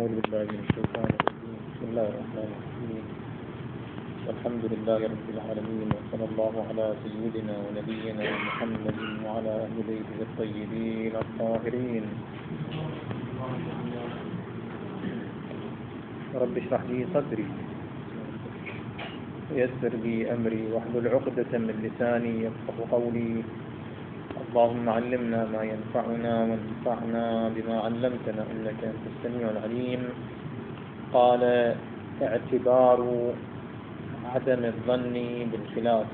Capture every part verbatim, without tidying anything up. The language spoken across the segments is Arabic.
أعوذ بالله من الشيطان الرجيم. بسم الله الرحمن الرحيم. والحمد لله رب العالمين، وصلى الله على سيدنا ونبينا محمد وعلى أهل بيته الطيبين الطاهرين. رب اشرح لي صدري ويسر لي أمري واحلل عقدة من لساني يفقه قولي. اللهم علمنا ما ينفعنا وانفعنا بما علمتنا إنك أنت السميع العليم. قال: اعتبار عدم الظن بالخلاف.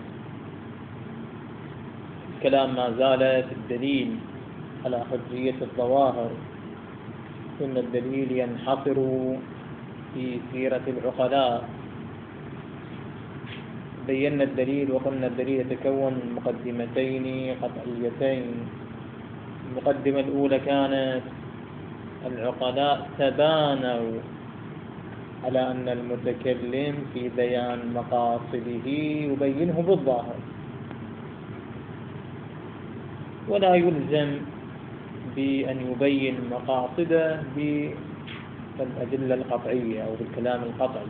الكلام ما زال في الدليل على حجية الظواهر، إن الدليل ينحصر في سيرة العقلاء. بينا الدليل وقلنا الدليل يتكون من مقدمتين قطعيتين. المقدمة الأولى كانت العقلاء تبانوا على أن المتكلم في بيان مقاصده يبينه بالظاهر، ولا يلزم بأن يبين مقاصده بالأدلة القطعية أو بالكلام القطعي،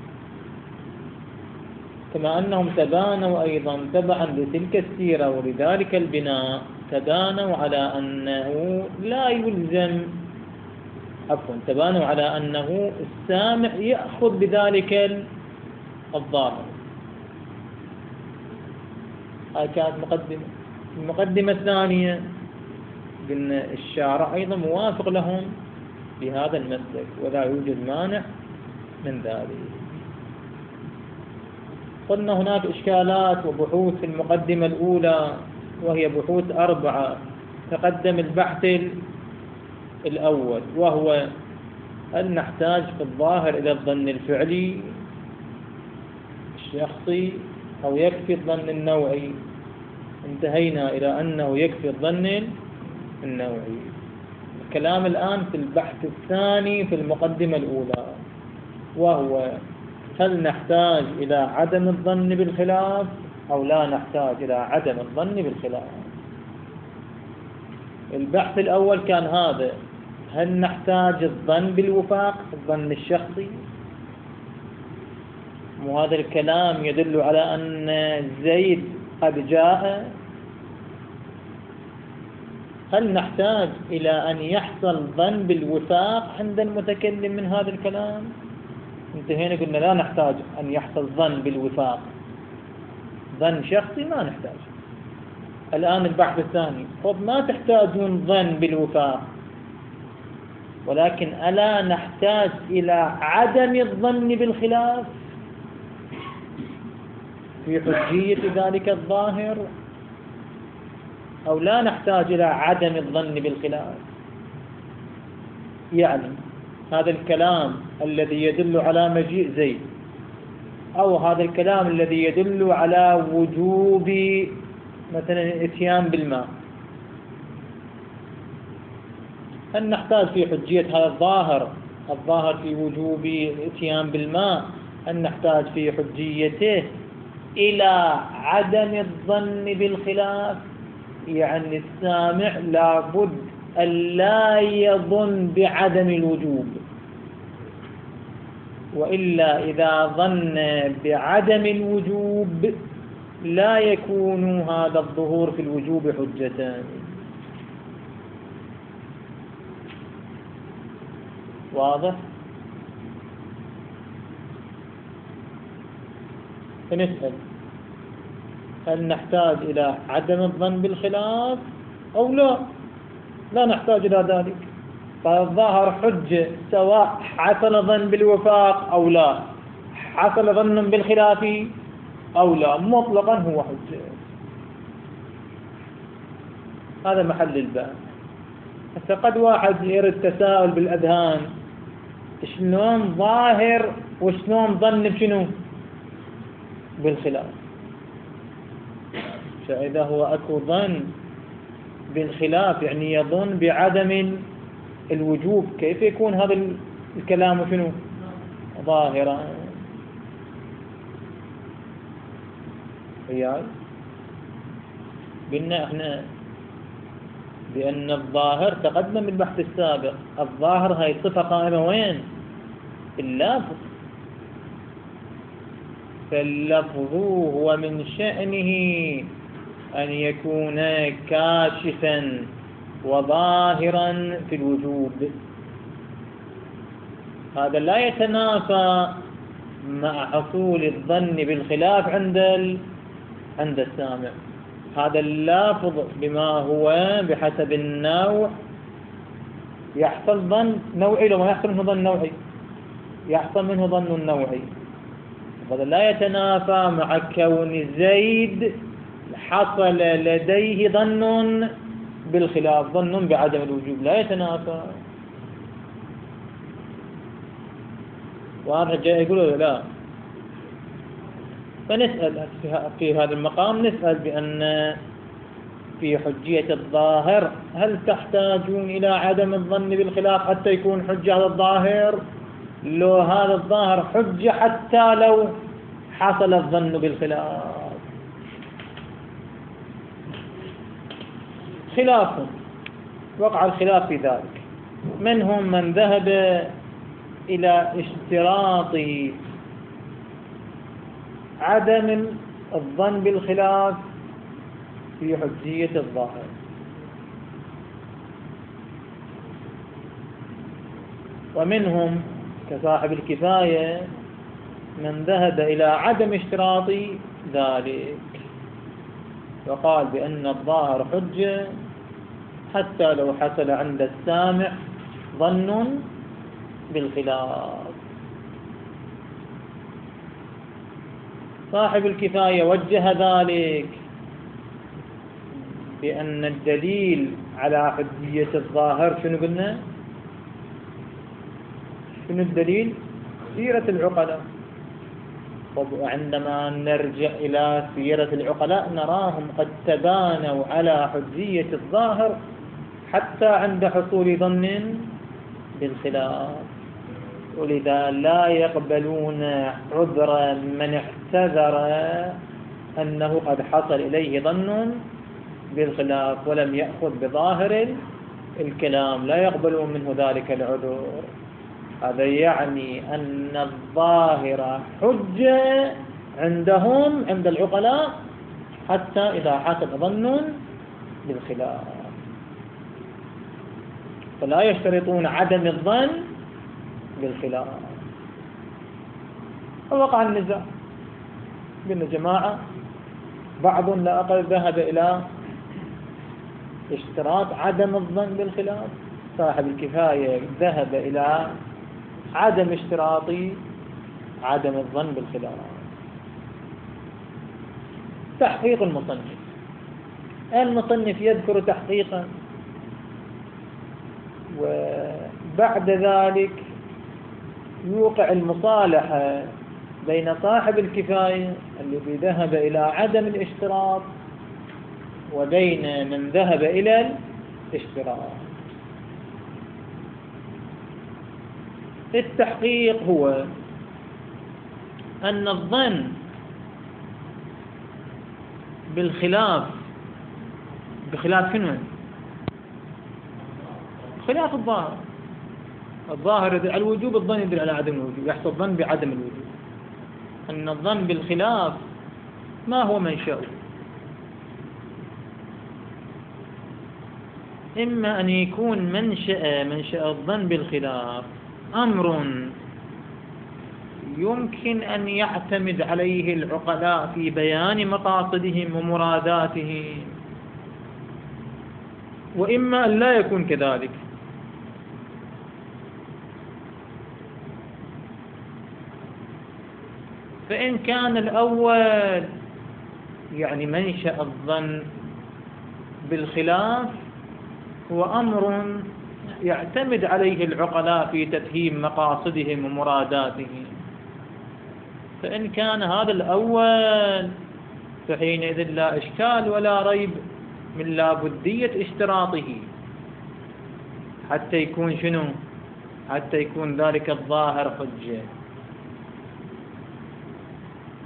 كما أنهم تبانوا أيضا تبعا لتلك السيرة ولذلك البناء تبانوا على أنه لا يلزم عفوا تبانوا على أنه السامع يأخذ بذلك الظاهر. هاي كانت مقدمة. المقدمة الثانية قلنا الشارع أيضا موافق لهم بهذا المسلك ولا يوجد مانع من ذلك. قلنا هناك إشكالات وبحوث في المقدمة الأولى وهي بحوث أربعة. تقدم البحث الأول وهو هل نحتاج في الظاهر إلى الظن الفعلي الشخصي أو يكفي الظن النوعي. انتهينا إلى أنه يكفي الظن النوعي. الكلام الآن في البحث الثاني في المقدمة الأولى وهو هل نحتاج إلى عدم الظن بالخلاف أو لا نحتاج إلى عدم الظن بالخلاف. البحث الأول كان هذا: هل نحتاج الظن بالوفاق الظن الشخصي؟ وهذا الكلام يدل على أن زيد قد جاء. هل نحتاج إلى أن يحصل ظن بالوفاق عند المتكلم من هذا الكلام؟ انتهينا قلنا لا نحتاج أن يحصل ظن بالوفاق، ظن شخصي ما نحتاج. الآن البحث الثاني: طب ما تحتاجون ظن بالوفاق، ولكن ألا نحتاج إلى عدم الظن بالخلاف في حجية ذلك الظاهر أو لا نحتاج إلى عدم الظن بالخلاف؟ يعني هذا الكلام الذي يدل على مجيء زيد أو هذا الكلام الذي يدل على وجوب مثلا الاتيان بالماء، هل نحتاج في حجية هذا الظاهر الظاهر في وجوب الاتيان بالماء هل نحتاج في حجيته إلى عدم الظن بالخلاف؟ يعني السامع لابد أن لا يظن بعدم الوجوب، وإلا إذا ظن بعدم الوجوب لا يكون هذا الظهور في الوجوب حجة. واضح؟ فنسأل: هل نحتاج إلى عدم الظن بالخلاف أو لا؟ لا نحتاج إلى ذلك. فالظاهر حجة سواء حصل ظن بالوفاق أو لا، حصل ظن بالخلاف أو لا، مطلقا هو حجة. هذا محل الباب. فقد واحد يرد تساؤل بالأذهان: شلون ظاهر وشلون ظن بشنو؟ بالخلاف. فإذا هو أكو ظن بالخلاف يعني يظن بعدم الوجوب، كيف يكون هذا الكلام شنو؟ ظاهرا. ريال قلنا احنا بأن الظاهر تقدم بالبحث السابق، الظاهر هاي صفة قائمة وين؟ في اللفظ، فاللفظ هو من شأنه أن يكون كاشفا وظاهرا في الوجود. هذا لا يتنافى مع حصول الظن بالخلاف عند ال... عند السامع. هذا اللافظ بما هو بحسب النوع يحصل ظن نوعي، لو ما يحصل منه ظن نوعي يحصل منه ظن نوعي. هذا لا يتنافى مع كون زيد حصل لديه ظن بالخلاف، ظن بعدم الوجوب، لا يتنافى. وهذا جاي يقول لا. فنسأل في هذا المقام، نسأل بأن في حجية الظاهر هل تحتاجون إلى عدم الظن بالخلاف حتى يكون حجة على الظاهر؟ لو هذا الظاهر حجة حتى لو حصل الظن بالخلاف. خلاف، وقع الخلاف في ذلك. منهم من ذهب إلى اشتراط عدم الظن بالخلاف في حجية الظاهر، ومنهم كصاحب الكفاية من ذهب إلى عدم اشتراط ذلك، وقال بأن الظاهر حجة حتى لو حصل عند السامع ظن بالخلاف. صاحب الكفاية وجه ذلك بأن الدليل على حجية الظاهر شنو قلنا؟ شنو الدليل؟ سيرة العقلاء. وعندما نرجع إلى سيرة العقلاء نراهم قد تبانوا على حجية الظاهر حتى عند حصول ظن بالخلاف، ولذا لا يقبلون عذر من اعتذر أنه قد حصل إليه ظن بالخلاف ولم يأخذ بظاهر الكلام، لا يقبلون منه ذلك العذر. هذا يعني أن الظاهر حجة عندهم عند العقلاء حتى إذا حصل ظن بالخلاف، فلا يشترطون عدم الظن بالخلاف. فوقع النزاع بين الجماعة، بعض لا أقل ذهب إلى اشتراط عدم الظن بالخلاف، صاحب الكفاية ذهب إلى عدم اشتراط عدم الظن بالخلاف. تحقيق المصنف، المصنف يذكر تحقيقا، وبعد ذلك يوقع المصالحة بين صاحب الكفاية الذي ذهب إلى عدم الاشتراط وبين من ذهب إلى الاشتراط. التحقيق هو أن الظن بالخلاف، بخلاف شنو؟ خلاف الظاهر. الظاهر يدل على الوجوب، الظن يدل على عدم الوجوب، يحصل ظن بعدم الوجوب. أن الظن بالخلاف ما هو منشأه؟ إما أن يكون منشأ منشأ الظن بالخلاف أمر يمكن أن يعتمد عليه العقلاء في بيان مقاصدهم ومراداتهم، وإما أن لا يكون كذلك. فإن كان الأول يعني منشأ الظن بالخلاف هو أمر يعتمد عليه العقلاء في تفهيم مقاصدهم ومراداتهم، فإن كان هذا الأول فحينئذ لا إشكال ولا ريب من لابدية اشتراطه حتى يكون شنو؟ حتى يكون ذلك الظاهر حجة.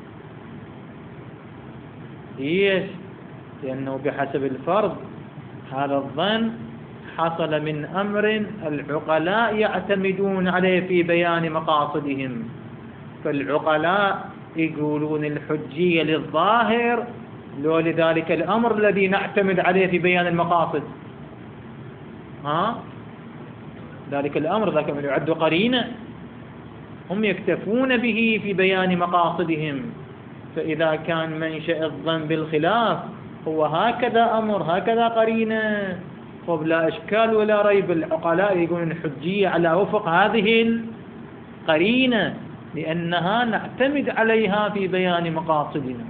ليش؟ لأنه بحسب الفرض هذا الظن حصل من أمر العقلاء يعتمدون عليه في بيان مقاصدهم. فالعقلاء يقولون الحجية للظاهر لو لذلك الأمر الذي نعتمد عليه في بيان المقاصد. ها؟ ذلك الأمر ذاك من يعد قرينة، هم يكتفون به في بيان مقاصدهم. فإذا كان منشأ الظن بالخلاف هو هكذا أمر هكذا قرينة، فبلا إشكال ولا ريب العقلاء يقولون الحجية على وفق هذه القرينة لأنها نعتمد عليها في بيان مقاصدنا.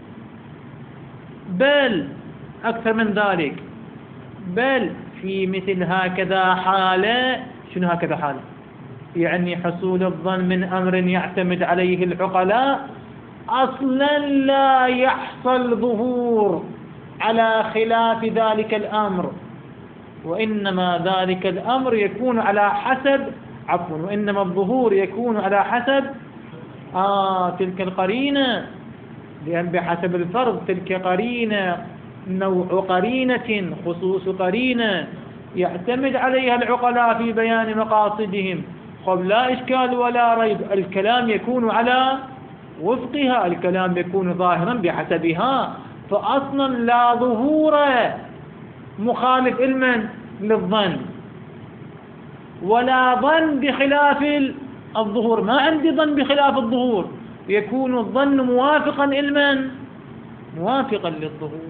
بل أكثر من ذلك، بل في مثل هكذا حالة، شنو هكذا حالة؟ يعني حصول الظن من أمر يعتمد عليه العقلاء أصلا لا يحصل ظهور على خلاف ذلك الأمر، وإنما ذلك الأمر يكون على حسب عفوا وإنما الظهور يكون على حسب آه تلك القرينة، لأن بحسب الفرض تلك قرينة نوع قرينة خصوص قرينة يعتمد عليها العقلاء في بيان مقاصدهم. خب لا إشكال ولا ريب الكلام يكون على وفقها، الكلام يكون ظاهرا بحسبها، فأصلا لا ظهور مخالف علما للظن ولا ظن بخلاف الظهور. ما عندي ظن بخلاف الظهور، يكون الظن موافقا علما موافقا للظهور.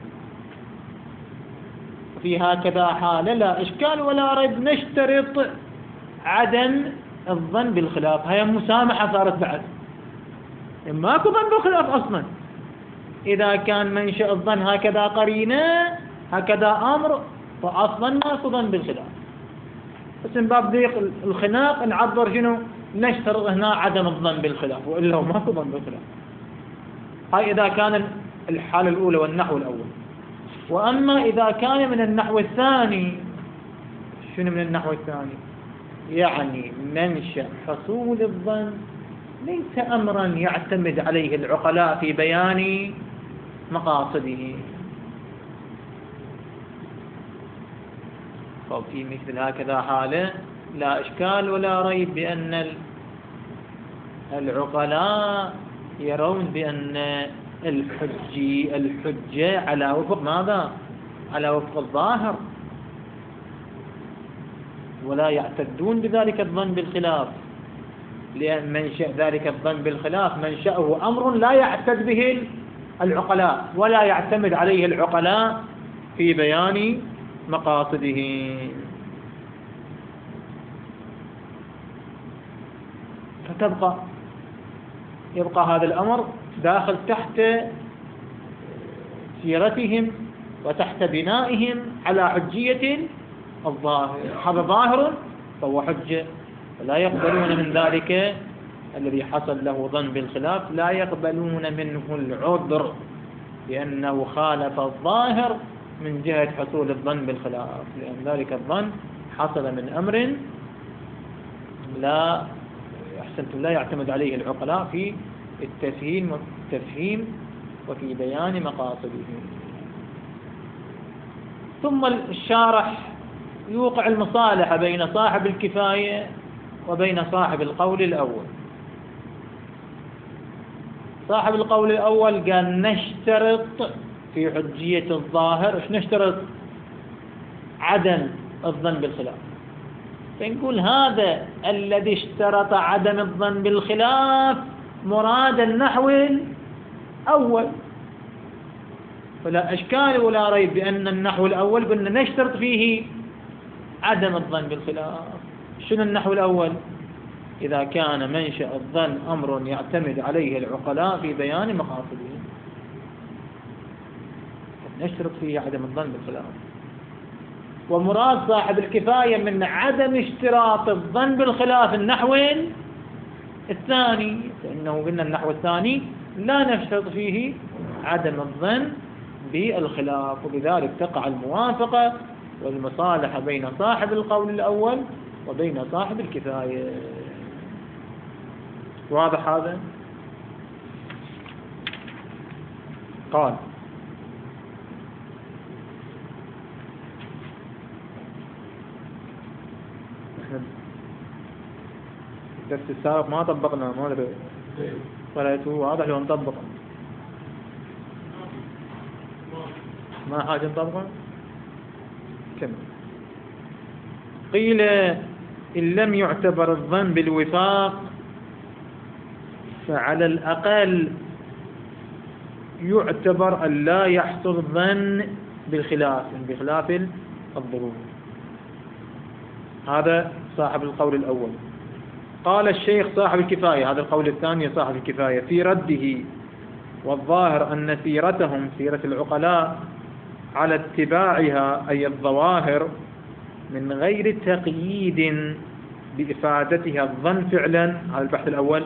في هكذا حالة لا إشكال ولا ريب نشترط عدم الظن بالخلاف. هي مسامحة صارت بعد، ماكو ظن بالخلاف أصلا. إذا كان منشأ الظن هكذا قرينة هكذا أمر فأصلا ماكو ظن بالخلاف، بس من باب ضيق الخناق نعبر شنو نشترط هنا عدم الظن بالخلاف، وإلا ماكو ظن بالخلاف. هاي إذا كان الحالة الأولى والنحو الأول. وأما إذا كان من النحو الثاني، شنو من النحو الثاني؟ يعني منشأ حصول الظن ليس أمرا يعتمد عليه العقلاء في بيان مقاصده. ففي مثل هكذا حالة لا إشكال ولا ريب بأن العقلاء يرون بأن الحجي الحجة على وفق ماذا؟ على وفق الظاهر، ولا يعتدون بذلك الظن بالخلاف، لأن منشأ ذلك الظن بالخلاف منشأه أمر لا يعتد به العقلاء ولا يعتمد عليه العقلاء في بيان مقاصده. فتبقى يبقى هذا الأمر داخل تحت سيرتهم وتحت بنائهم على حجية الظاهر. هذا ظاهر فهو حجة، لا يقبلون من ذلك الذي حصل له ظن بالخلاف، لا يقبلون منه العذر لأنه خالف الظاهر من جهة حصول الظن بالخلاف، لأن ذلك الظن حصل من أمر لا أحسنتم لا يعتمد عليه العقلاء في التفهيم والتفهيم وفي بيان مقاصده. ثم الشارح يوقع المصالحة بين صاحب الكفاية وبين صاحب القول الأول. صاحب القول الأول قال نشترط في حجية الظاهر، ايش نشترط؟ عدم الظن بالخلاف. فنقول هذا الذي اشترط عدم الظن بالخلاف مراد النحو الأول، فلا أشكال ولا ريب بأن النحو الأول قلنا نشترط فيه عدم الظن بالخلاف. شنو النحو الأول؟ إذا كان منشأ الظن أمر يعتمد عليه العقلاء في بيان مقاصده نشترط فيه عدم الظن بالخلاف. ومراد صاحب الكفاية من عدم اشتراط الظن بالخلاف النحو الثاني، فإنه قلنا النحو الثاني لا نشترط فيه عدم الظن بالخلاف، وبذلك تقع الموافقة والمصالحة بين صاحب القول الأول وبين صاحب الكفاية. واضح هذا؟ قال الدرس السابق ما طبقنا، ما أدري قرأته واضح لو نطبقه، ما حاجة نطبقه. كمل. قيل إن لم يعتبر الظن بالوفاق فعلى الأقل يعتبر أن لا يحصل الظن بالخلاف، بخلاف الظهور. هذا صاحب القول الأول. قال الشيخ صاحب الكفاية، هذا القول الثاني صاحب الكفاية، في رده: والظاهر أن سيرتهم، سيرة العقلاء، على اتباعها أي الظواهر من غير تقييد بإفادتها الظن فعلا، هذا البحث الأول،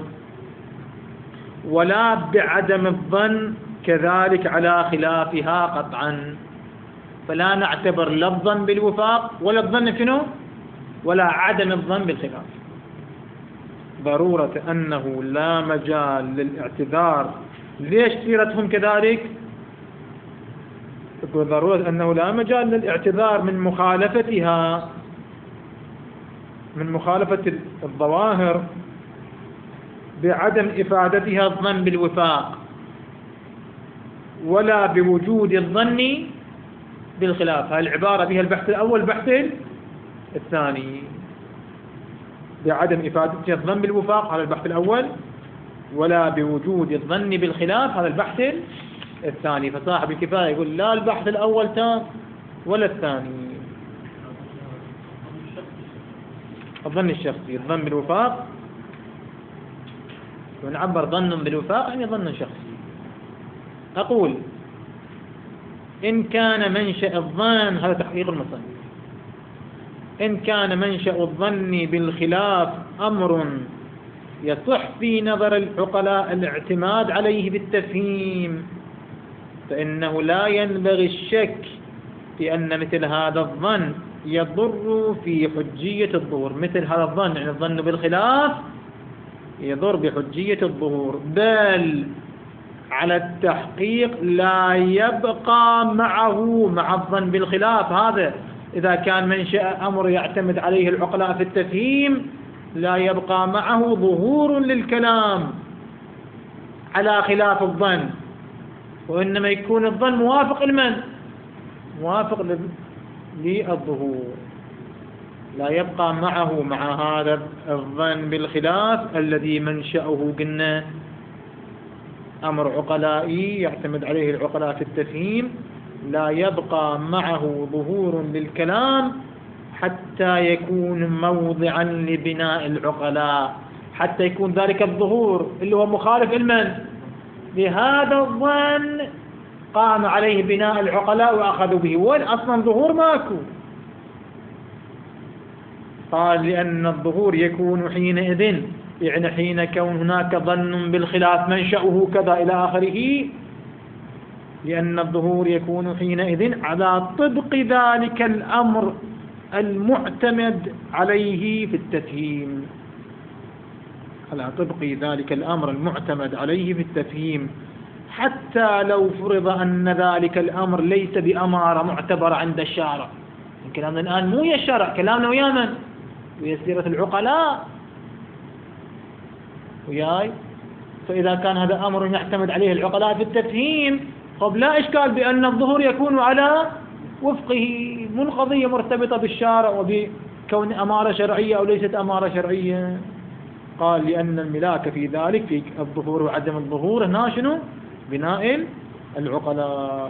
ولا بعدم الظن كذلك على خلافها قطعا. فلا نعتبر لا الظن بالوفاق ولا الظن شنو ولا عدم الظن بالخلاف. ضرورة أنه لا مجال للاعتذار. ليش سيرتهم كذلك؟ يقول ضرورة أنه لا مجال للاعتذار من مخالفتها، من مخالفة الظواهر بعدم إفادتها الظن بالوفاق ولا بوجود الظن بالخلاف. هذه العبارة بها البحث الأول البحث الثاني. بعدم إفادتها الظن بالوفاق هذا البحث الأول، ولا بوجود الظن بالخلاف هذا البحث الثاني. فصاحب الكفاية يقول لا البحث الأول تام ولا الثاني. الظن الشخصي، الظن بالوفاق، ونعبر ظن بالوفاق يعني ظن شخصي. أقول إن كان منشأ الظن، هذا تحقيق المصنف، إن كان منشأ الظن بالخلاف أمر يصح في نظر العقلاء الاعتماد عليه بالتفهيم، فإنه لا ينبغي الشك في أن مثل هذا الظن يضر في حجية الظهور. مثل هذا الظن يعني الظن بالخلاف يضر بحجية الظهور، بل على التحقيق لا يبقى معه مع الظن بالخلاف. هذا إذا كان منشأ أمر يعتمد عليه العقلاء في التفهيم لا يبقى معه ظهور للكلام على خلاف الظن، وإنما يكون الظن موافق لمن؟ موافق للظهور. لا يبقى معه مع هذا الظن بالخلاف الذي منشأه قلنا أمر عقلائي يعتمد عليه العقلاء في التفهيم، لا يبقى معه ظهور للكلام حتى يكون موضعا لبناء العقلاء، حتى يكون ذلك الظهور اللي هو مخالف لمن؟ لهذا الظن قام عليه بناء العقلاء وأخذوا به، والأصلا ظهور ماكو. قال لأن الظهور يكون حينئذ، يعني حين كون هناك ظن بالخلاف منشأه كذا إلى آخره، لأن الظهور يكون حينئذ على طبق ذلك الأمر المعتمد عليه في التفهيم، على طبق ذلك الأمر المعتمد عليه في التفهيم، حتى لو فرض أن ذلك الأمر ليس بأمارة معتبرة عند الشارع. كلامنا الآن مو يا الشارع، كلامنا ويا من؟ ويا سيرة العقلاء وياي. فإذا كان هذا أمر يعتمد عليه العقلاء في التفهيم، طب لا إشكال بأن الظهور يكون على وفقه، من قضية مرتبطة بالشارع وبكون أمارة شرعية أو ليست أمارة شرعية. قال لأن الملاك في ذلك، في الظهور وعدم الظهور، هنا شنو؟ بناء العقلاء.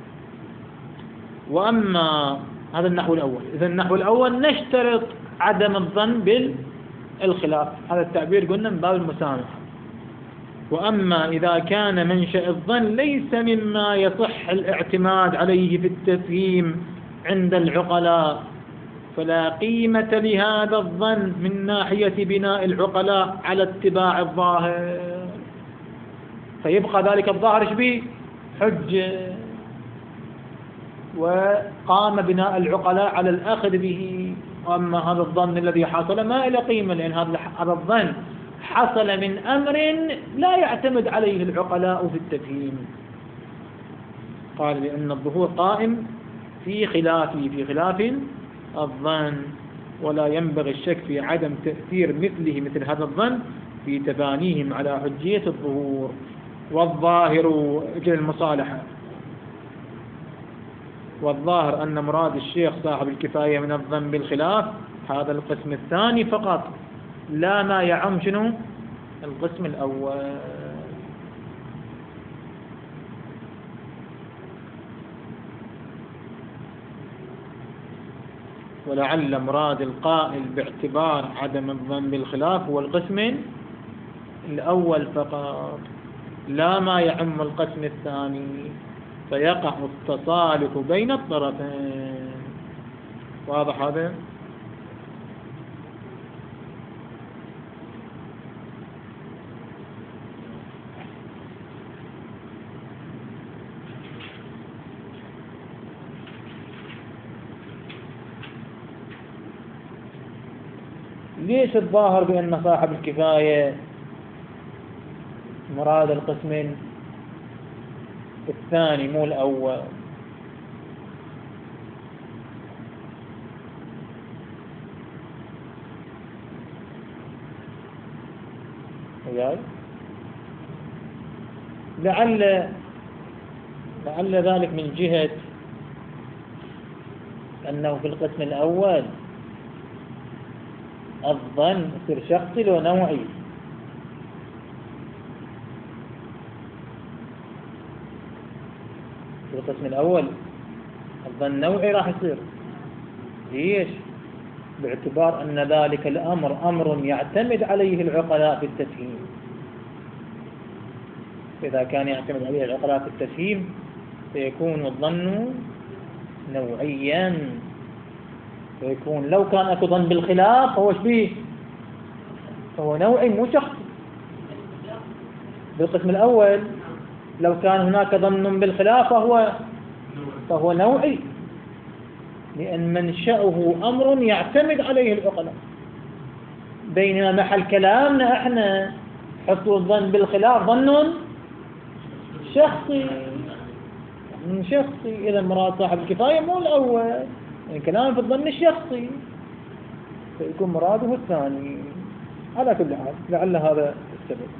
وأما هذا النحو الأول، إذا النحو الأول نشترط عدم الظن بالخلاف، هذا التعبير قلنا من باب المسامحة. وأما إذا كان منشأ الظن ليس مما يصح الاعتماد عليه في التفهيم عند العقلاء، فلا قيمة لهذا الظن من ناحية بناء العقلاء على اتباع الظاهر، فيبقى ذلك الظاهر شبيه حجة، وقام بناء العقلاء على الأخذ به. وأما هذا الظن الذي حصل ما إلى قيمة، لأن هذا الظن حصل من أمر لا يعتمد عليه العقلاء في التفهيم. قال لأن الظهور قائم في خلافه، في خلاف الظن. ولا ينبغي الشك في عدم تأثير مثله مثل هذا الظن في تبانيهم على حجية الظهور. والظاهر أجل المصالحة، والظاهر أن مراد الشيخ صاحب الكفاية من الظن بالخلاف هذا القسم الثاني فقط، لا ما يعم شنو القسم الأول. ولعل مراد القائل باعتبار عدم الظن بالخلاف هو القسم الأول فقط، لا ما يعم القسم الثاني، فيقع التصالح بين الطرفين. واضح هذا؟ ليش الظاهر بأن صاحب الكفاية مراد القسم الثاني مو الأول؟ لعل لعل ذلك من جهة أنه في القسم الأول الظن يصير شخصي ونوعي، في القسم الأول الظن نوعي راح يصير. ليش؟ باعتبار أن ذلك الأمر أمر يعتمد عليه العقلاء في التفهيم. إذا كان يعتمد عليه العقلاء في التفهيم سيكون الظن نوعيا، فيكون لو كان أكو ظن بالخلاف فهو شبيه، فهو نوعي مو شخصي. بالقسم الأول لو كان هناك ظن بالخلاف فهو فهو نوعي، لأن منشأه أمر يعتمد عليه العقلاء. بينما محل كلامنا احنا حصول الظن بالخلاف ظن شخصي من شخصي. إذا مراد صاحب الكفاية مو الأول، يعني كلام في الظن الشخصي، فيكون مراده الثاني. على كل حال لعل هذا السبب.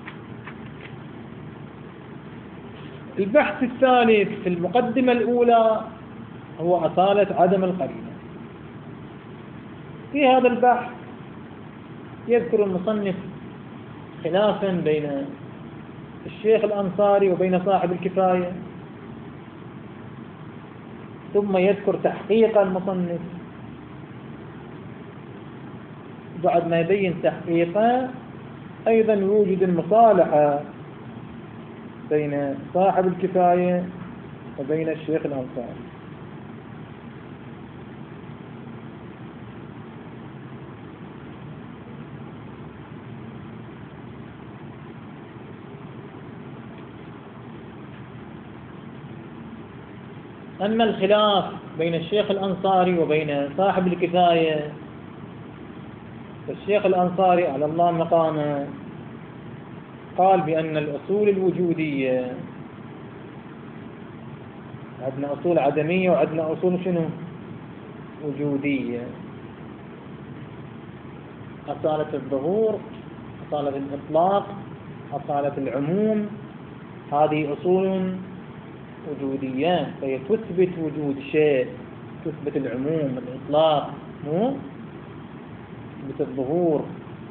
البحث الثالث في المقدمة الأولى هو أصالة عدم القرينة. في هذا البحث يذكر المصنف خلافا بين الشيخ الأنصاري وبين صاحب الكفاية، ثم يذكر تحقيق المصنف. بعد ما يبين تحقيقه أيضا يوجد المصالحة بين صاحب الكفاية وبين الشيخ الأنصاري. أما الخلاف بين الشيخ الأنصاري وبين صاحب الكفاية، فالشيخ الأنصاري على الله مقامه قال بأن الأصول الوجودية، عندنا أصول عدمية وعندنا أصول شنو وجودية. أصالة الظهور، أصالة الإطلاق، أصالة العموم، هذه أصول وجودية، فهي تثبت وجود شيء، تثبت العموم الإطلاق، مو تثبت الظهور.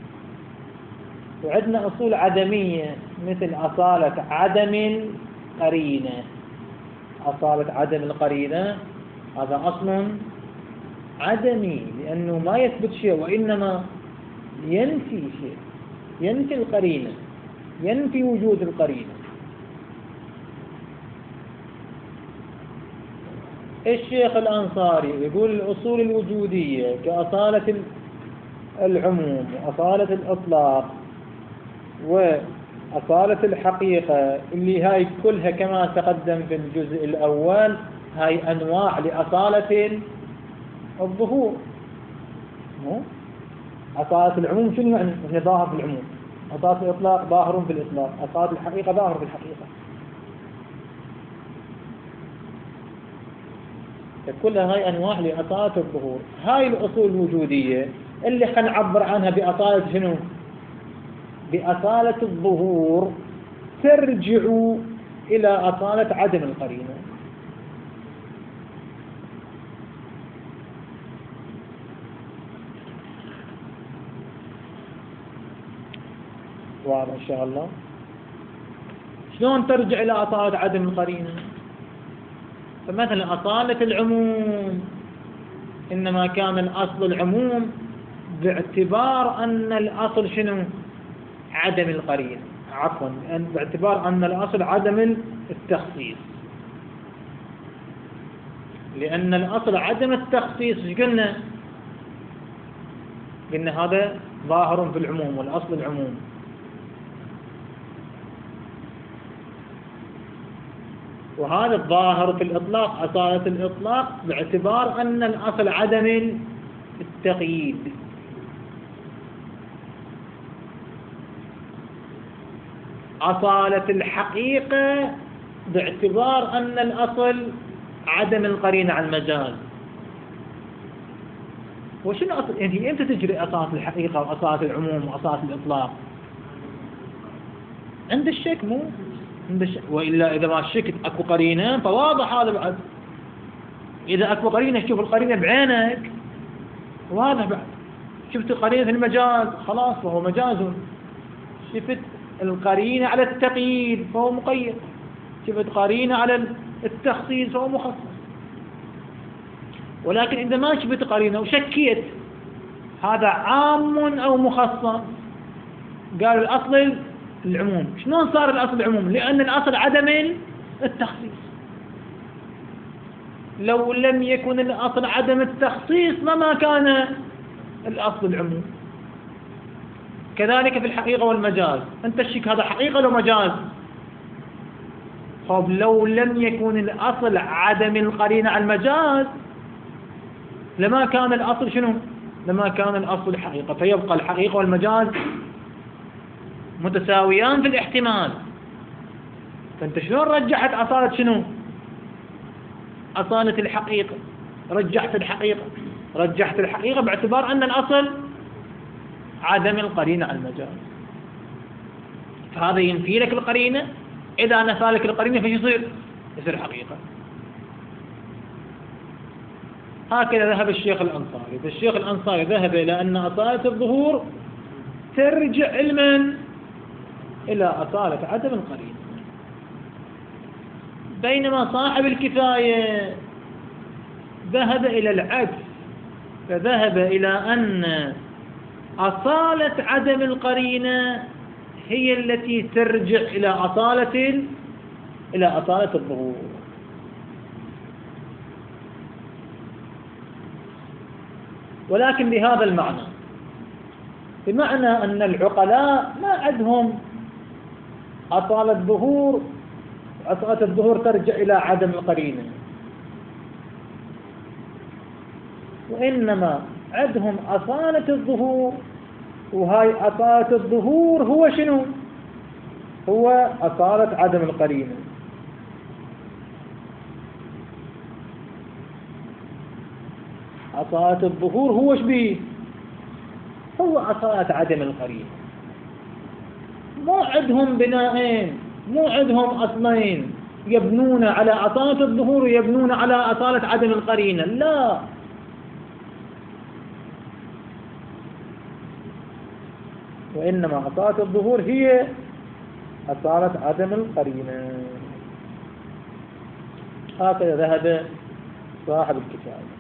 وعندنا أصول عدمية مثل أصالة عدم القرينة. أصالة عدم القرينة هذا أصل عدمي، لأنه ما يثبت شيء وإنما ينفي شيء، ينفي القرينة، ينفي وجود القرينة. الشيخ الأنصاري يقول الأصول الوجودية كأصالة العموم وأصالة الإطلاق وأصالة الحقيقة، اللي هاي كلها كما تقدم في الجزء الأول هاي أنواع لأصالة الظهور. أصالة العموم شنو يعني؟ يعني ظاهر في العموم. أصالة الإطلاق ظاهر في الإطلاق. أصالة الحقيقة ظاهر في الحقيقة. فكلها هاي أنواع لأصالة الظهور. هاي الأصول الوجودية اللي حنعبر عنها بأصالة شنو؟ بأصالة الظهور، ترجع إلى أصالة عدم القرينة. واضح إن شاء الله؟ شلون ترجع إلى أصالة عدم القرينة؟ فمثلا أصالة العموم إنما كان الأصل العموم باعتبار أن الأصل شنو؟ عدم القرينة، عفوا باعتبار أن الأصل عدم التخصيص، لأن الأصل عدم التخصيص ايش قلنا؟ قلنا هذا ظاهر في العموم والأصل العموم. وهذا الظاهر في الإطلاق أصالة الإطلاق باعتبار أن الأصل عدم التقييد. أصالة الحقيقة باعتبار أن الأصل عدم القرينة على المجاز. وشنو أصل؟ يعني إمتى تجري أصالة الحقيقة وأصالة العموم وأصالة الإطلاق؟ عند الشك، مو عند الشك. وإلا إذا ما شكت أكو قرينة فواضح هذا بعد. إذا أكو قرينة شوف القرينة بعينك واضح بعد. شفت قرينة في المجاز خلاص فهو مجاز. شفت القرينة على التقييد فهو مقيد. شفت قرينة على التخصيص فهو مخصص. ولكن إذا ما شفت قرينة وشكيت هذا عام أو مخصص، قالوا الأصل العموم. شلون صار الأصل العموم؟ لأن الأصل عدم التخصيص. لو لم يكن الأصل عدم التخصيص لما كان الأصل العموم. كذلك في الحقيقة والمجاز، أنت الشك هذا حقيقة لو مجاز؟ طب لو لم يكن الأصل عدم القرينة على المجاز لما كان الأصل شنو؟ لما كان الأصل الحقيقة، فيبقى الحقيقة والمجاز متساويان في الاحتمال. فأنت شلون رجحت أصالة شنو؟ أصالة الحقيقة. رجحت الحقيقة رجحت الحقيقة باعتبار أن الأصل عدم القرينة على المجاز. فهذا ينفي لك القرينة. إذا نفى لك القرينة فايش يصير؟ يصير حقيقة. هكذا ذهب الشيخ الأنصاري. فالشيخ الأنصاري ذهب إلى أن أصالة الظهور ترجع علما إلى أصالة عدم القرينة، بينما صاحب الكفاية ذهب إلى العكس، فذهب إلى أن أصالة عدم القرينة هي التي ترجع إلى أصالة إلى أصالة الظهور. ولكن بهذا المعنى، بمعنى أن العقلاء ما عندهم أصالة الظهور، أصالة الظهور ترجع إلى عدم القرينة، وإنما عندهم أصالة الظهور. وهاي أصالة الظهور هو شنو؟ هو أصالة عدم القرينة. أصالة الظهور هو شبيه؟ هو أصالة عدم القرينة. مو عندهم بنائين، مو عندهم أصلين يبنون على أصالة الظهور ويبنون على أصالة عدم القرينة، لا. وإنما أصالة الظهور هي أصالة عدم القرينة. هكذا ذهب صاحب الكفاية.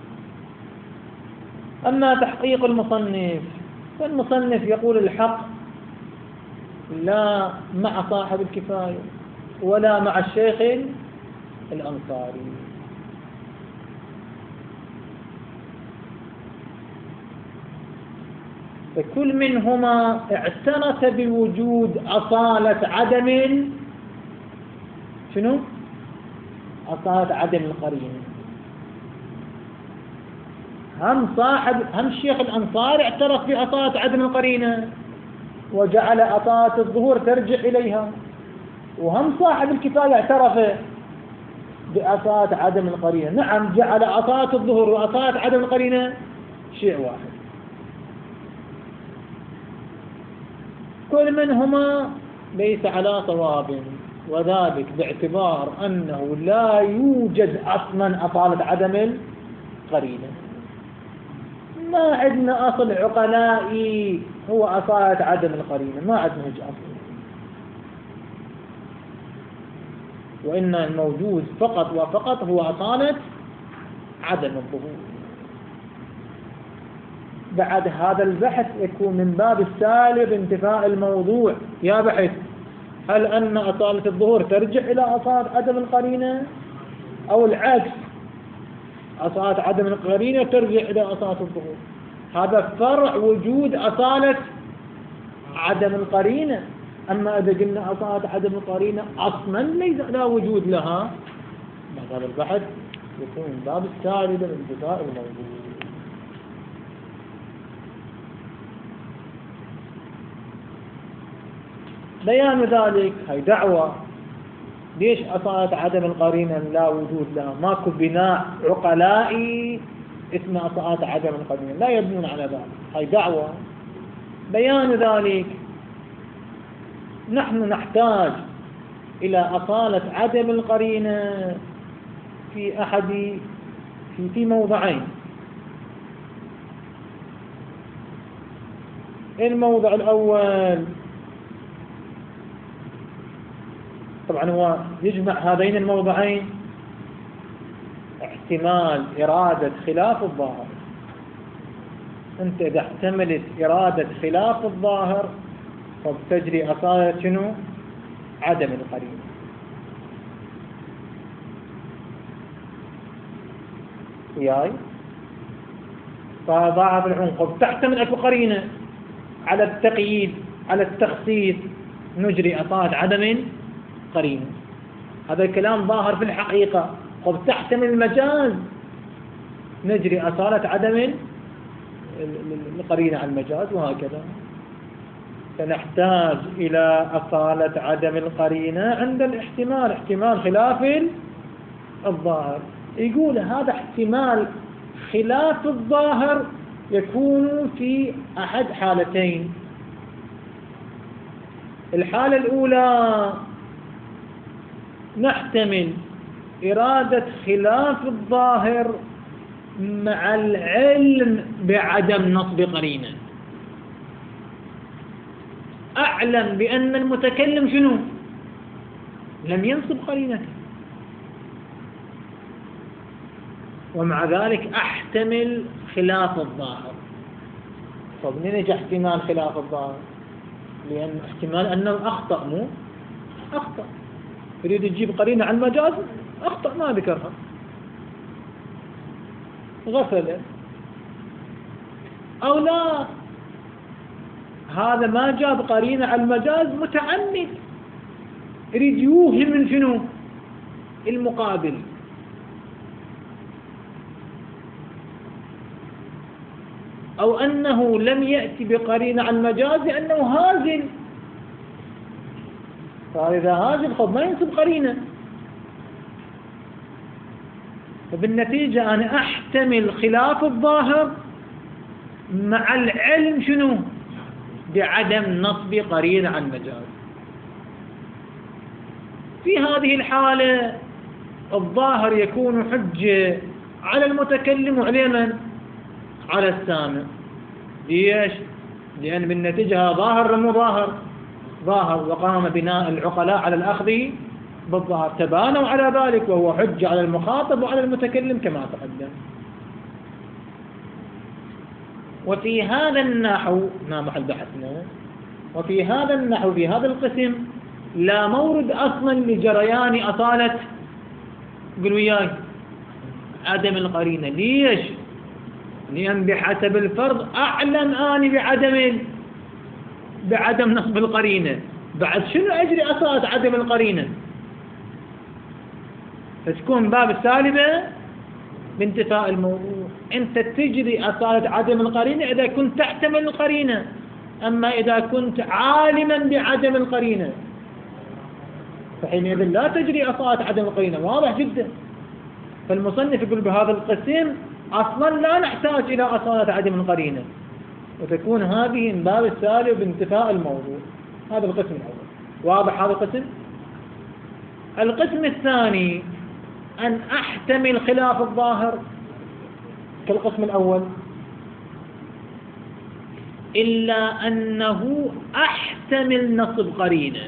أما تحقيق المصنف، فالمصنف يقول الحق لا مع صاحب الكفاية ولا مع الشيخ الأنصاري. فكل منهما اعترف بوجود أصالة عدم شنو؟ أصالة عدم القرينة. هم صاحب هم الشيخ الأنصاري اعترف بأصالة عدم القرينة وجعل أصالة الظهور ترجع إليها، وهم صاحب الكفاية اعترف بأصالة عدم القرينة. نعم، جعل أصالة الظهور وأصالة عدم القرينة شيء واحد، كل منهما ليس على صواب، وذلك باعتبار أنه لا يوجد أصلا أصالة عدم القرينة. ما عندنا أصل عقلائي هو أصالة عدم القرينة، ما عندنا أصل، وإن الموجود فقط وفقط هو أصالة عدم الظهور. بعد هذا البحث يكون من باب السالب انتفاء الموضوع. يا بحث، هل أن أصالة الظهور ترجع إلى أصالة عدم القرينة أو العكس، أصالة عدم القرينة ترجع إلى أصالة الظهور؟ هذا فرع وجود أصالة عدم القرينة. أما إذا قلنا أصالة عدم القرينة أصلا ليس لا وجود لها، هذا البحث يكون من باب السالب انتفاء الموضوع. بيان ذلك هي دعوة. ليش أصالة عدم القرينة لا وجود لها؟ ماكو بناء عقلائي اسمه أصالة عدم القرينة، لا يبنون على ذلك، هي دعوة. بيان ذلك نحن نحتاج إلى أصالة عدم القرينة في أحد في في موضعين. الموضع الأول طبعا هو يجمع هذين الموضعين، احتمال إرادة خلاف الظاهر. أنت إذا احتملت إرادة خلاف الظاهر فبتجري أصالة شنو؟ عدم القرينة. وياي فظاهر العنق تحتمل أكو قرينة على التقييد على التخصيص، نجري أصالة عدم قرينة. هذا الكلام ظاهر في الحقيقة. قد تحتمل المجاز، نجري أصالة عدم القرينة على المجاز، وهكذا. فنحتاج إلى أصالة عدم القرينة عند الاحتمال، احتمال خلاف الظاهر. يقول هذا احتمال خلاف الظاهر يكون في أحد حالتين. الحالة الأولى نحتمل إرادة خلاف الظاهر مع العلم بعدم نصب قرينة. أعلم بأن المتكلم شنو؟ لم ينصب قرينته، ومع ذلك أحتمل خلاف الظاهر. طب منين يجي احتمال خلاف الظاهر؟ لأن احتمال أنه أخطأ، مو أخطأ، يريد يجيب قرينة على المجاز، أخطأ ما ذكرها، غفل أو لا، هذا ما جاب قرينة على المجاز متعمد، يريد يوهم من شنو؟ المقابل. أو أنه لم يأتي بقرينة على المجاز لأنه هازل، فإذا هازل خب ما ينسب قرينة. فبالنتيجة أنا أحتمل خلاف الظاهر مع العلم شنو؟ بعدم نصب قرينة على المجاز. في هذه الحالة الظاهر يكون حجة على المتكلم وعلى من؟ على السامع. ليش؟ لأن بالنتيجة ظاهر مو ظاهر؟ ظاهر، وقام بناء العقلاء على الأخذ بالظاهر، تبانوا على ذلك، وهو حجة على المخاطب وعلى المتكلم كما تقدم. وفي هذا النحو ما محل بحثنا، وفي هذا النحو في هذا القسم لا مورد أصلا لجريان أصالة قل وياي عدم القرينة. ليش؟ لأن بحسب الفرض أعلم آني بعدم بعدم نصب القرينة، بعد شنو أجري أصالة عدم القرينة؟ فتكون باب السالبة بانتفاء الموضوع. أنت تجري أصالة عدم القرينة إذا كنت تحتمل القرينة، أما إذا كنت عالما بعدم القرينة فحينئذ لا تجري أصالة عدم القرينة، واضح جدا. فالمصنف يقول بهذا القسم أصلا لا نحتاج إلى أصالة عدم القرينة، وتكون هذه من باب السالب بانتفاء الموضوع. هذا القسم الأول، واضح هذا القسم. القسم الثاني أن أحتمل خلاف الظاهر كالقسم الأول، إلا أنه أحتمل نصب قرينة،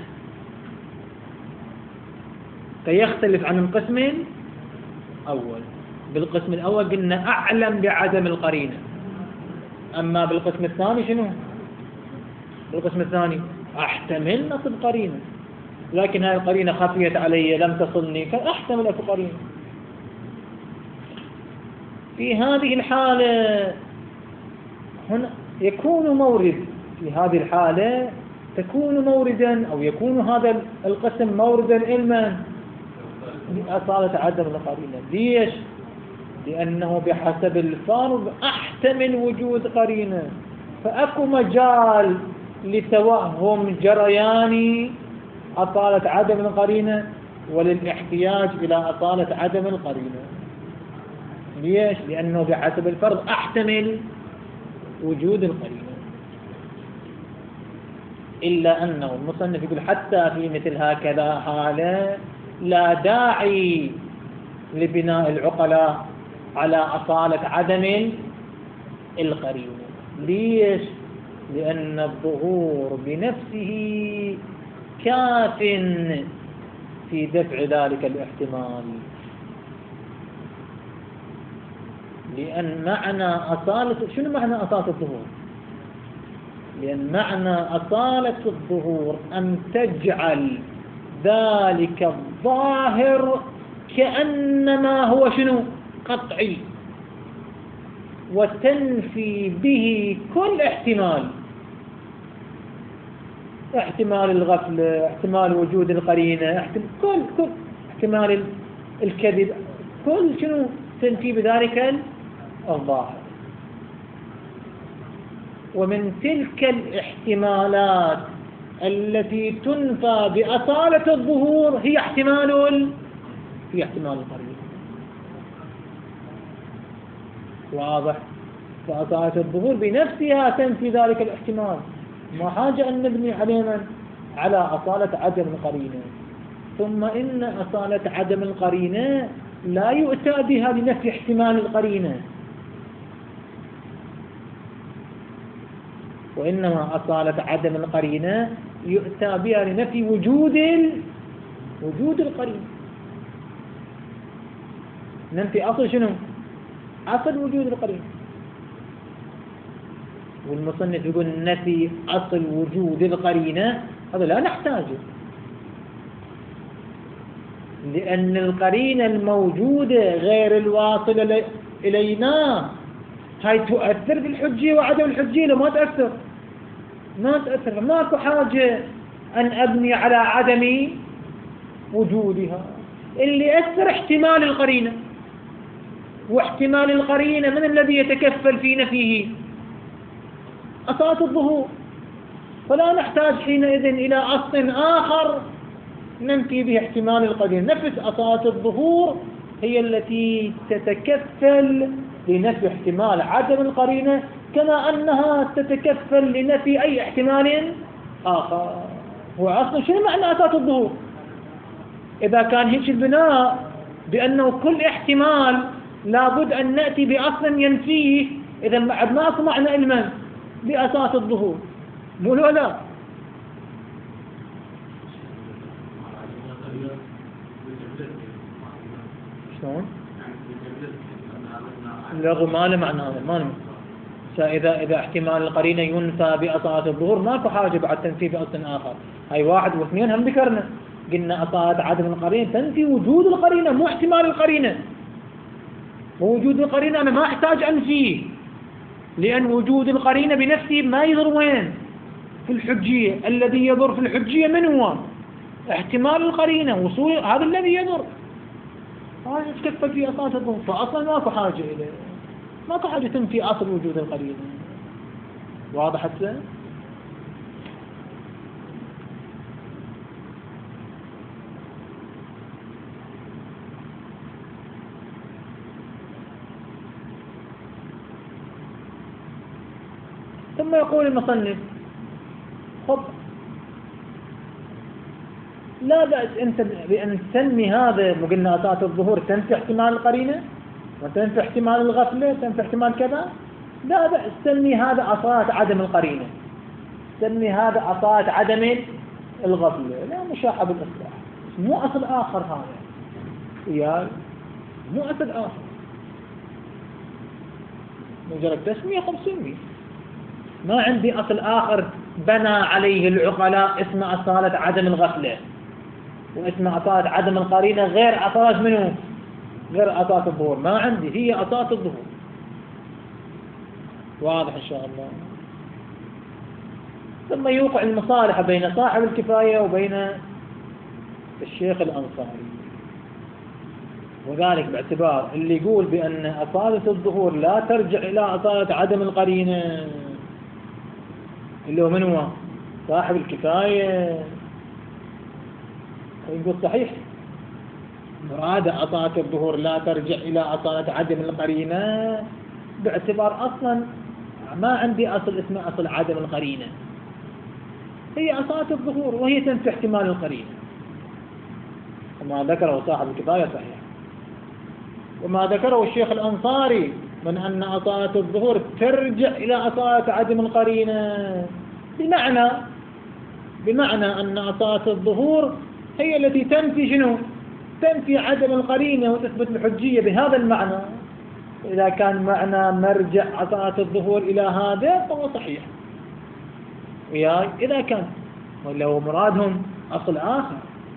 فيختلف عن القسم الأول. بالقسم الأول قلنا أعلم بعدم القرينة، أما بالقسم الثاني شنو؟ بالقسم الثاني أحتمل نصب قرينة، لكن هذه القرينة خفيت علي لم تصلني، فأحتمل أكو قرينة. في هذه الحالة هنا يكون مورد، في هذه الحالة تكون موردا أو يكون هذا القسم موردا علما لأصالة عدم القرينة. ليش؟ لأنه بحسب الفرض أحتمل وجود قرينة، فأكو مجال لتوهم جريان أصالة عدم القرينة وللاحتياج إلى أصالة عدم القرينة. ليش؟ لأنه بحسب الفرض أحتمل وجود القرينة. إلا أنه المصنف يقول حتى في مثل هكذا حالة لا داعي لبناء العقلاء على أصالة عدم القرينة. ليش؟ لأن الظهور بنفسه كاف في دفع ذلك الاحتمال. لأن معنى أصالة، شنو معنى أصالة الظهور؟ لأن معنى أصالة الظهور أن تجعل ذلك الظاهر كأنما هو شنو؟ قطعي، وتنفي به كل احتمال، احتمال الغفلة، احتمال وجود القرينة، احتمال كل كل احتمال الكذب، كل شنو تنفي بذلك الظاهر. ومن تلك الاحتمالات التي تنفى بأصالة الظهور هي احتمال هي احتمال القرينة. واضح؟ فأصالة الظهور بنفسها تنفي ذلك الاحتمال، ما حاجة أن نبني علينا على أصالة عدم القرينة. ثم إن أصالة عدم القرينة لا يؤتى بها لنفي احتمال القرينة، وإنما أصالة عدم القرينة يؤتى بها لنفي وجود وجود القرينة. ننفي أصل شنو؟ أصل وجود القرينة. والمصنف يقول نفي أصل وجود القرينة هذا لا نحتاجه، لأن القرينة الموجودة غير الواصلة إلينا هاي تؤثر بالحجية وعدم الحجية. لو ما تأثر ما تأثر، ماكو حاجة أن أبني على عدم وجودها. اللي أثر احتمال القرينة، واحتمال القرينة من الذي يتكفل في نفيه؟ أصالة الظهور. فلا نحتاج حينئذ إلى أصل آخر ننفي به احتمال القرينة. نفس أصالة الظهور هي التي تتكفل لنفي احتمال عدم القرينة، كما أنها تتكفل لنفي أي احتمال آخر. هو أصلا شنو معنى أصالة الظهور؟ إذا كان هيك البناء بأنه كل احتمال لابد أن نأتي بأصل ينفيه، إذا بعد ما أصل معنى علما بأصالة الظهور، مو لا؟ شلون؟ اللغو ما له معنى هذا، ما له. فإذا إذا احتمال القرينة ينفى بأصالة الظهور ماكو حاجة بعد تنفي بأصل آخر. هاي واحد واثنين هم ذكرنا، قلنا أصالة عدم القرينة تنفي وجود القرينة مو احتمال القرينة. ووجود القرينة أنا ما أحتاج أنفيه، لأن وجود القرينة بنفسه ما يضر وين؟ في الحجية. الذي يضر في الحجية من هو؟ احتمال القرينة، وصول هذا الذي يضر. هذا يتكفل في أصالة الظهور، فأصلا ماكو حاجة إليه، ماكو حاجة تنفي أصل وجود القرينة. واضح هسه؟ ثم يقول المصنف خب لا بأس أنت بأن تسمي هذا، قلنا أساس الظهور تنفي احتمال القرينة وتنفي احتمال الغفلة تنفي احتمال كذا، لا بأس سمي هذا أصالة عدم القرينة، سمي هذا أصالة عدم الغفلة، لا مشاحة بالإصلاح، مو أصل آخر هذا وياي، مو أصل آخر، مجرد تسمية خب سمي، ما عندي أصل آخر بنى عليه العقلاء اسم أصالة عدم الغفلة واسم أصالة عدم القرينة غير أصالة منه، غير أساس الظهور، ما عندي، هي أساس الظهور. واضح إن شاء الله. ثم يوقع المصالحة بين صاحب الكفاية وبين الشيخ الأنصاري، وذلك باعتبار اللي يقول بأن أصالة الظهور لا ترجع إلى أصالة عدم القرينة اللي هو من هو؟ صاحب الكفاية، يقول صحيح مراد أصالة الظهور لا ترجع إلى أصالة عدم القرينة باعتبار أصلا ما عندي أصل اسمه أصل عدم القرينة، هي أصالة الظهور وهي تنفي احتمال القرينة، وما ذكره صاحب الكفاية صحيح. وما ذكره الشيخ الأنصاري من أن أصالة الظهور ترجع إلى أصالة عدم القرينة بمعنى بمعنى أن أصالة الظهور هي التي تنفي شنو؟ تنفي عدم القرينة وتثبت الحجية بهذا المعنى. إذا كان معنى مرجع أصالة الظهور إلى هذا فهو صحيح وياي، إذا كان ولو مرادهم أصل آخر.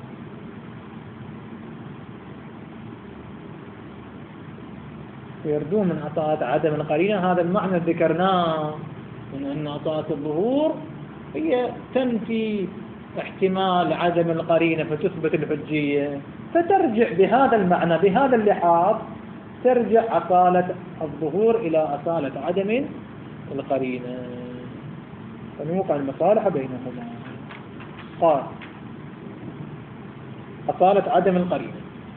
يردون من أصالة عدم القرينة هذا المعنى ذكرناه من أن أصالة الظهور هي تنفي احتمال عدم القرينة فتثبت الحجية، فترجع بهذا المعنى بهذا اللحاظ ترجع أصالة الظهور إلى أصالة عدم القرينة، فنوقع المصالحة بينهما. قال أصالة عدم القرينة.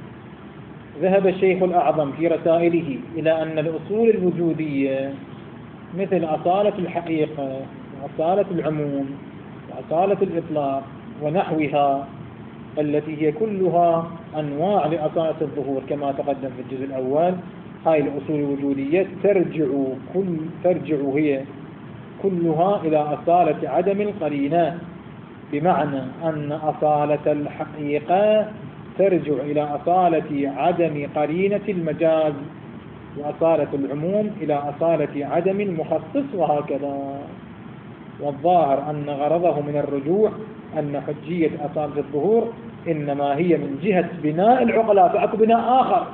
ذهب الشيخ الأعظم في رسائله إلى أن الأصول الوجودية مثل أصالة الحقيقة وأصالة العموم وأصالة الإطلاق ونحوها التي هي كلها أنواع لأصالة الظهور كما تقدم في الجزء الأول، هاي الأصول الوجودية ترجع كل ترجع هي كلها إلى أصالة عدم القرينة، بمعنى أن أصالة الحقيقة ترجع إلى أصالة عدم قرينة المجاز، وأصالة العموم إلى أصالة عدم المخصص، وهكذا. والظاهر أن غرضه من الرجوع أن حجية أصالة الظهور إنما هي من جهة بناء العقلاء، فأكو بناء آخر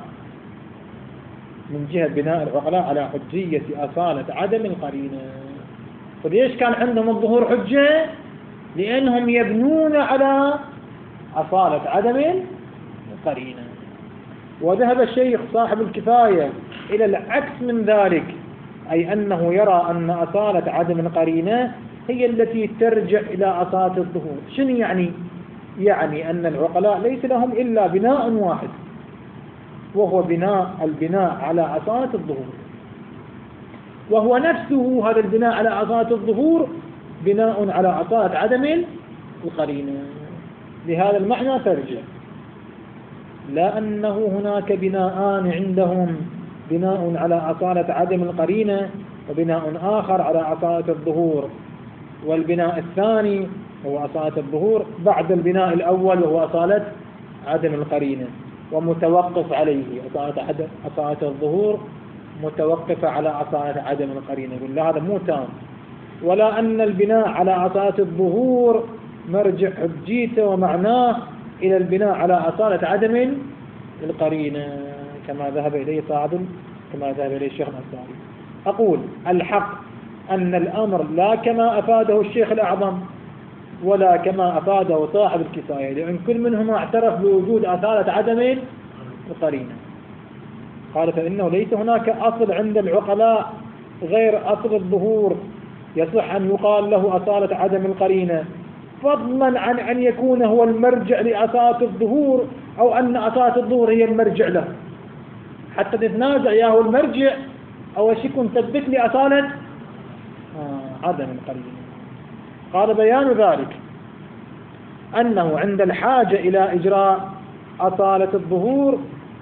من جهة بناء العقلاء على حجية أصالة عدم القرينة. فليش كان عندهم الظهور حجة؟ لأنهم يبنون على أصالة عدم القرينة. وذهب الشيخ صاحب الكفاية إلى العكس من ذلك، أي أنه يرى أن أصالة عدم القرينة هي التي ترجع إلى أصالة الظهور. شنو يعني؟ يعني أن العقلاء ليس لهم إلا بناء واحد، وهو بناء البناء على أصالة الظهور، وهو نفسه هذا البناء على أصالة الظهور بناء على أصالة عدم القرينة. لهذا المعنى ترجع، لا أنه هناك بناءان عندهم، بناء على أصالة عدم القرينة وبناء آخر على أصالة الظهور، والبناء الثاني هو أصالة الظهور بعد البناء الأول وهو أصالة عدم القرينة، ومتوقف عليه أصالة أصالة الظهور متوقفة على أصالة عدم القرينة. يقول لا هذا مو تام، ولا أن البناء على أصالة الظهور مرجع حجيته ومعناه إلى البناء على أصالة عدم القرينة كما ذهب إليه صاحب كما ذهب إليه الشيخ الأنصاري. أقول الحق أن الأمر لا كما أفاده الشيخ الأعظم ولا كما أفاده صاحب الكفاية، لأن كل منهما اعترف بوجود أصالة عدم القرينة. قال فإنه ليس هناك أصل عند العقلاء غير أصل الظهور يصح أن يقال له أصالة عدم القرينة، فضلا عن أن يكون هو المرجع لأصالة الظهور أو أن أصالة الظهور هي المرجع له. حتى نتنازع يا هو المرجع أو شيء ثبت لي أصالة آه. عدم القرينة. قال بيان ذلك أنه عند الحاجة إلى إجراء أصالة الظهور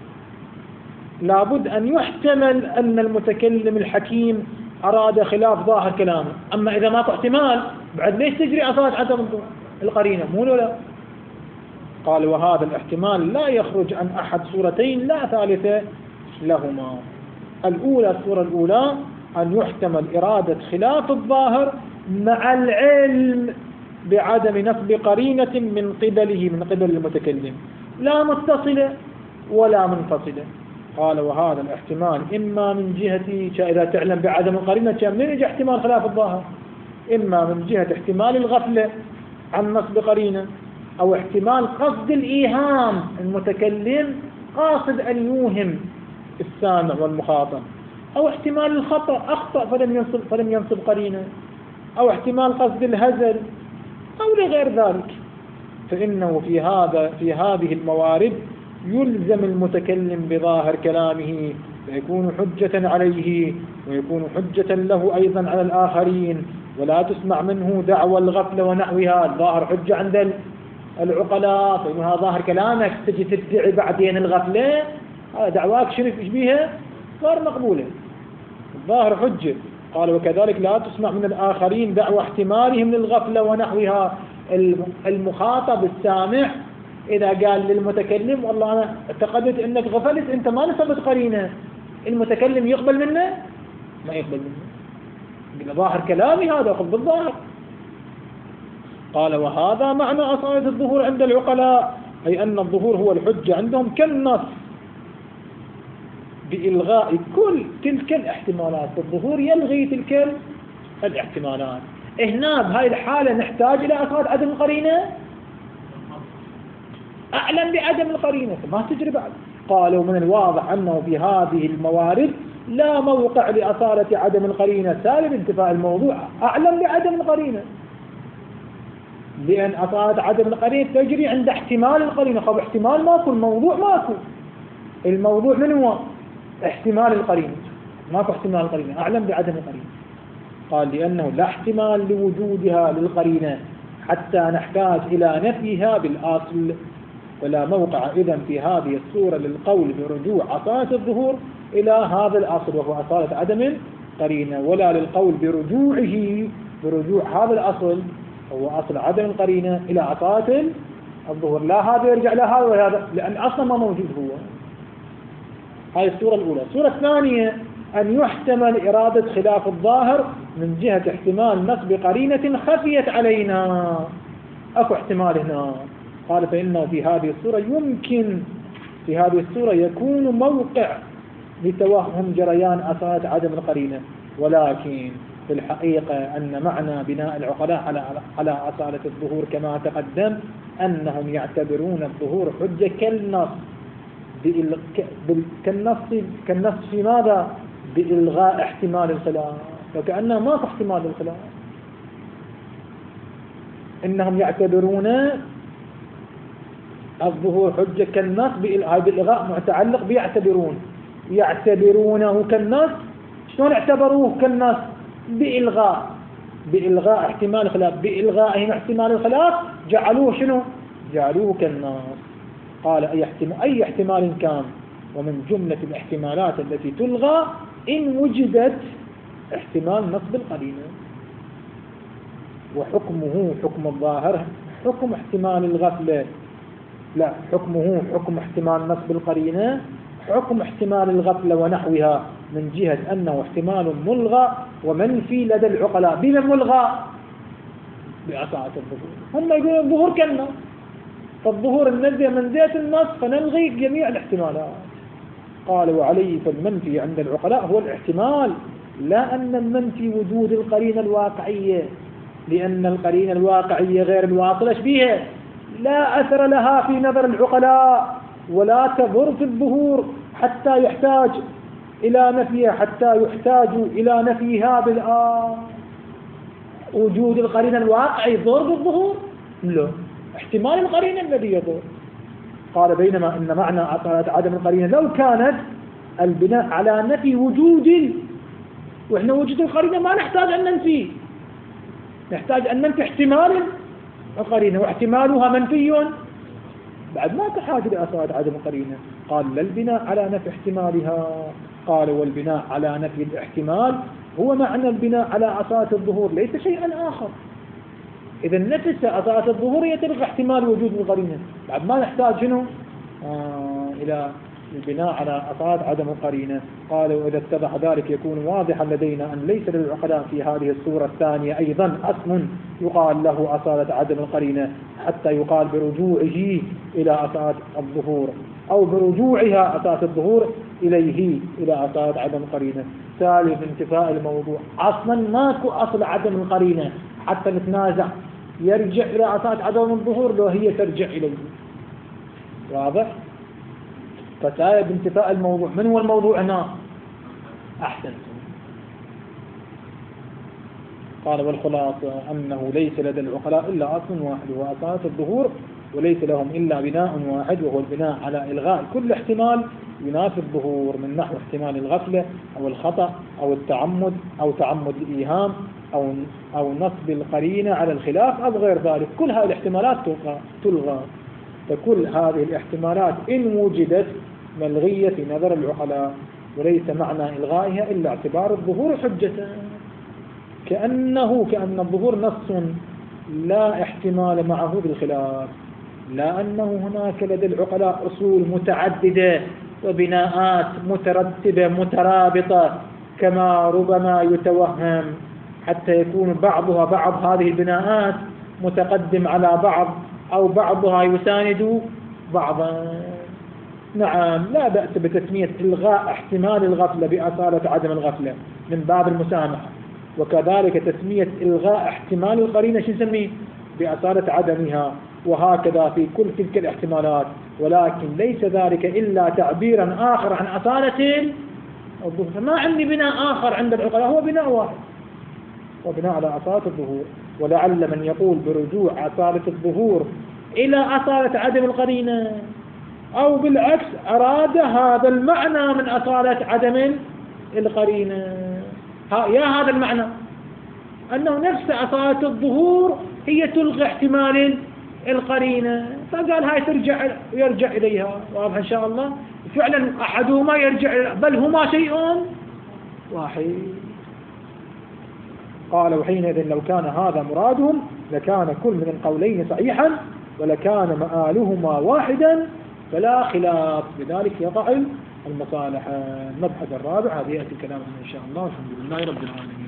لابد أن يحتمل أن المتكلم الحكيم أراد خلاف ظاهر كلامه. أما إذا ماكو احتمال بعد ليش تجري أصالة عدم القرينة؟ مو ولا؟ قال وهذا الاحتمال لا يخرج عن أحد صورتين لا ثالثة لهما. الأولى الصورة الأولى أن يحتمل إرادة خلاف الظاهر مع العلم بعدم نصب قرينة من قبله من قبل المتكلم لا متصلة ولا منفصلة. قال وهذا الاحتمال إما من جهة إذا تعلم بعدم القرينة من يجي احتمال خلاف الظاهر، إما من جهة احتمال الغفلة عن نصب قرينة، أو احتمال قصد الإيهام، المتكلم قاصد أن يوهم السامع والمخاطب، أو احتمال الخطأ أخطأ فلم ينصب فلم ينصب قرينة، أو احتمال قصد الهزل أو لغير ذلك. فإنه في هذا في هذه الموارد يلزم المتكلم بظاهر كلامه فيكون حجة عليه ويكون حجة له أيضا على الآخرين، ولا تسمع منه دعوى الغفلة ونحوها. الظاهر حجة عند العقلاء فإنها ظاهر كلامك، تجي تدعي بعدين الغفلة هذا دعواك شرف بيها غير مقبولة. الظاهر حجة. قال وكذلك لا تسمع من الآخرين دعوى احتمالهم للغفلة ونحوها. المخاطب السامع إذا قال للمتكلم والله أنا اعتقدت أنك غفلت أنت ما نسبت قرينة، المتكلم يقبل منه؟ ما يقبل منه. ظاهر كلامي هذا أخذ بالظاهر. قال وهذا معنى أصالة الظهور عند العقلاء، أي أن الظهور هو الحجة عندهم كالنص بإلغاء كل تلك الاحتمالات. الظهور يلغي تلك الاحتمالات. هنا بهاي الحالة نحتاج إلى أصالة عدم القرينة، أعلم بعدم القرينة ما تجري بعد. قالوا من الواضح أنه في هذه الموارد لا موقع لأصالة عدم القرينة سالب انتفاء الموضوع أعلم بعدم القرينة، لأن أصالة عدم القرينة تجري عند احتمال القرينة. خب احتمال ماكو، الموضوع ماكو. الموضوع من هو؟ احتمال القرينة، ماكو احتمال القرينة أعلم بعدم القرينة. قال لأنه لا احتمال لوجودها للقرينة حتى نحتاج إلى نفيها بالأصل، ولا موقع إذن في هذه الصورة للقول برجوع أصالة الظهور إلى هذا الأصل وهو أصالة عدم القرينة، ولا للقول برجوعه برجوع هذا الأصل هو أصل عدم القرينة إلى أصالة الظهور. لا هذا يرجع لا هذا ولا هذا، لأن أصلا ما موجود هو. هذه الصورة الأولى. الصورة الثانية أن يحتمل إرادة خلاف الظاهر من جهة احتمال نصب قرينة خفيت علينا. أكو احتمال هنا. قال فإنه في هذه الصورة يمكن في هذه الصورة يكون موقع لتوهم جريان أصالة عدم القرينة، ولكن في الحقيقة أن معنى بناء العقلاء على على أصالة الظهور كما تقدم أنهم يعتبرون الظهور حجة كالنص كالنص كالنص في ماذا؟ بإلغاء احتمال الخلاف، وكأنه ما في احتمال الخلاف. إنهم يعتبرون الظهور حجة كالنص بالإلغاء متعلق بيعتبرون يعتبرونه كالنص. شلون اعتبروه كالنص؟ بإلغاء بإلغاء احتمال الخلاف، بإلغائهم احتمال الخلاف جعلوه شنو؟ جعلوه كالنص. قال أي احتمال, أي احتمال كان، ومن جملة الاحتمالات التي تلغى إن وجدت احتمال نصب القرينة، وحكمه حكم الظاهر حكم احتمال الغفلة، لا حكمه حكم احتمال نصب القرينة حكم احتمال الغفلة ونحوها، من جهة أنه احتمال ملغى ومنفي لدى العقلاء. بما ملغى؟ بأصالة الظهور. هم يقولون الظهور كالنص، فالظهور النزيه من ذات النص فنلغي جميع الاحتمالات. قال وعليه فالمنفي عند العقلاء هو الاحتمال، لا أن المنفي وجود القرينة الواقعية، لأن القرينة الواقعية غير الواصلة بها لا أثر لها في نظر العقلاء ولا تضر في الظهور حتى يحتاج إلى نفيها حتى يحتاج إلى نفيها بالآن. وجود القرينة الواقعي يضر بالظهور؟ لا، احتمال القرينة الذي يضر. قال بينما إن معنى أصالة عدم القرينة لو كانت البناء على نفي وجود، وإحنا وجود القرينة ما نحتاج أن ننفي، نحتاج أن ننفي احتمال القرينة، واحتمالها منفي بعد ما تحاج لأصالة عدم القرينة. قال لا البناء على نفي احتمالها، قال والبناء على نفي الاحتمال هو معنى البناء على أصالة الظهور ليس شيئا آخر. إذا نفس أصالة الظهور هي تلغي احتمال وجود القرينة، بعد ما نحتاج شنو؟ آه إلى البناء على أصالة عدم القرينة. قال وإذا اتضح ذلك يكون واضحا لدينا أن ليس للعقلاء في هذه الصورة الثانية أيضا أصل يقال له أصالة عدم القرينة حتى يقال برجوعه إلى أصالة الظهور، أو برجوعها أصالة الظهور إليه إلى أصالة عدم القرينة. ثالث انتفاء الموضوع، أصلا ماكو أصل عدم القرينة حتى نتنازع يرجع إلى أصالة عدم الظهور لو هي ترجع إليه. واضح؟ فتاية بانتفاء الموضوع. من هو الموضوع هنا؟ أحسن. قال والخلاصة أنه ليس لدى العقلاء إلا أصل واحد وهو أصالة الظهور، وليس لهم إلا بناء واحد وهو البناء على إلغاء كل احتمال ينافي الظهور، من نحو احتمال الغفلة أو الخطأ أو التعمد أو تعمد الإيهام أو أو نصب القرينة على الخلاف أو غير ذلك. كل هذه الاحتمالات تلغى. فكل هذه الاحتمالات إن وجدت ملغية في نظر العقلاء، وليس معنى إلغائها إلا اعتبار الظهور حجة، كأنه كأن الظهور نص لا احتمال معه بالخلاف، لا أنه هناك لدى العقلاء أصول متعددة وبناءات مترتبة مترابطة كما ربما يتوهم، حتى يكون بعضها بعض هذه البناءات متقدم على بعض أو بعضها يساند بعضا. نعم لا بأس بتسمية إلغاء احتمال الغفلة بأصالة عدم الغفلة من باب المسامحة، وكذلك تسمية إلغاء احتمال القرينة شو نسميه؟ بأصالة عدمها، وهكذا في كل تلك الاحتمالات. ولكن ليس ذلك إلا تعبيرا آخر عن أصالة الظهور. ما عندي بناء آخر عند العقلاء، هو بناء واحد وبناء على أصالة الظهور. ولعل من يقول برجوع أصالة الظهور إلى أصالة عدم القرينة أو بالعكس أراد هذا المعنى من أصالة عدم القرينة. يا هذا المعنى أنه نفس أصالة الظهور هي تلغي احتمال القرينة، فقال هاي ترجع يرجع إليها. واضح إن شاء الله؟ فعلا أحدهما يرجع، بل هما شيء واحد. قال وحينئذ لو كان هذا مرادهم لكان كل من القولين صحيحا ولكان مآلهما واحدا فلا خلاف، بذلك يقع المصالح. المبحث الرابع هذه يأتي الكلام عنه إن شاء الله. الحمد لله رب العالمين.